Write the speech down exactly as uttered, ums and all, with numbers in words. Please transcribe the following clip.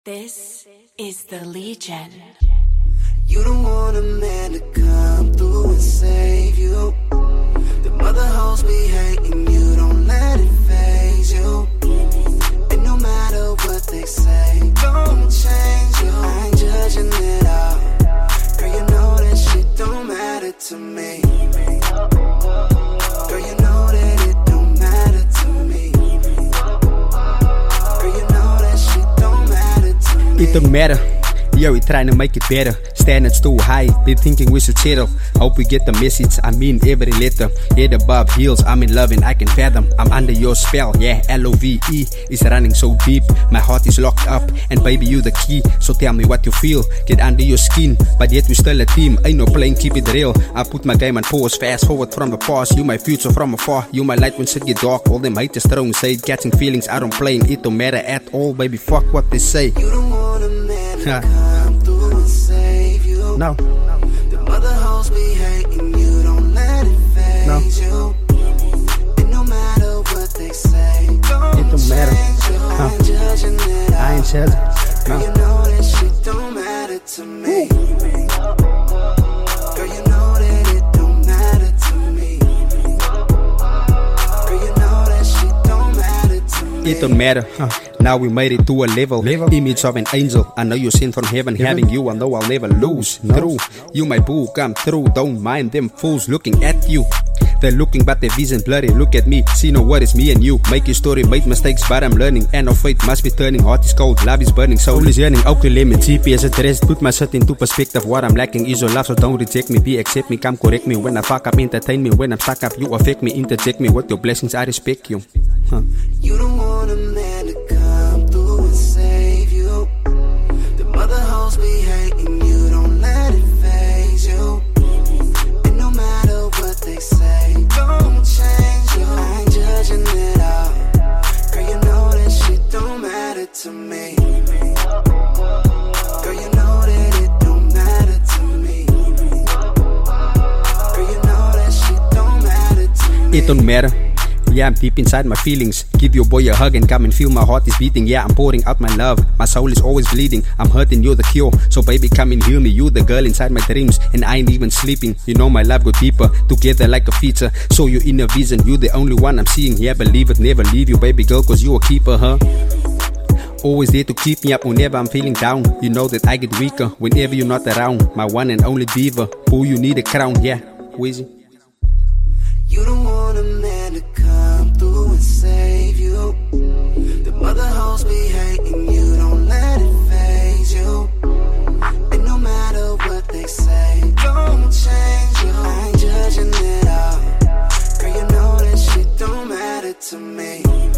This is the Legion. You don't want a man to come through and save you. The mother hoes be hating you, don't let it faze you. And no matter what they say, don't change you. I ain't judging it all. Girl, you know that shit don't matter to me. Girl, you know that it don't matter to me. Girl, you know that shit don't matter to me. It don't matter. Yeah, we trying to make it better. Standards too high, been thinking we should settle. Hope we get the message, I mean every letter. Head above heels, I'm in love and I can fathom. I'm under your spell, yeah, L O V E is running so deep. My heart is locked up, and baby you the key. So tell me what you feel, get under your skin. But yet we still a team, ain't no playing, keep it real. I put my game on pause, fast forward from the past. You my future from afar, you my light when shit get dark. All them haters throwing shade, catching feelings, I don't play. It don't matter at all, baby, fuck what they say. You don't want a man to come through and save you. No. The mother hoes be hating you, don't let it faze No. you. And no matter what they say, don't It don't matter. change you. No. I ain't judging it all. I ain't judging. Girl, No. you know that shit don't matter to me. Girl, you know that it don't matter to me. Girl, you know that shit don't matter to me. It don't matter. Huh. Now we made it to a level. level. Image of an angel. I know you're sent from heaven. heaven. Having you, I know I'll never lose. No. True. You my boo, come through. Don't mind them fools looking at you. They're looking but their vision blurry. Look at me, see no what is me and you. Make your story, made mistakes but I'm learning. And no fate must be turning. Heart is cold, love is burning, soul is yearning. Okay, let me G P S address. Put my shit into perspective. What I'm lacking is your love, so don't reject me. Be accept me, come correct me. When I fuck up, entertain me. When I'm stuck up, you affect me. Interject me with your blessings, I respect you. Huh. You don't want a man to come through and save you. The mother hoes be hating you, don't let it faze you. And no matter what they say, don't change you. I ain't judging it all. Girl, you know that shit don't matter to me. Girl, you know that it don't matter to me. Girl, you know that shit don't matter to me. It don't matter. Yeah, I'm deep inside my feelings. Give your boy a hug and come and feel my heart is beating. Yeah, I'm pouring out my love. My soul is always bleeding. I'm hurting, you're the cure. So baby, come and heal me. You the girl inside my dreams, and I ain't even sleeping. You know my love go deeper, together like a feature. So you in a vision, you the only one I'm seeing. Yeah, believe it, never leave you, baby girl, cause you a keeper, huh? Always there to keep me up whenever I'm feeling down. You know that I get weaker whenever you're not around. My one and only diva, who you need a crown, yeah, Weezy. You don't want a man to come through and save you. The mother hoes be hating you, don't let it faze you. And no matter what they say, don't change you. I ain't judging it all. Girl, you know that shit don't matter to me.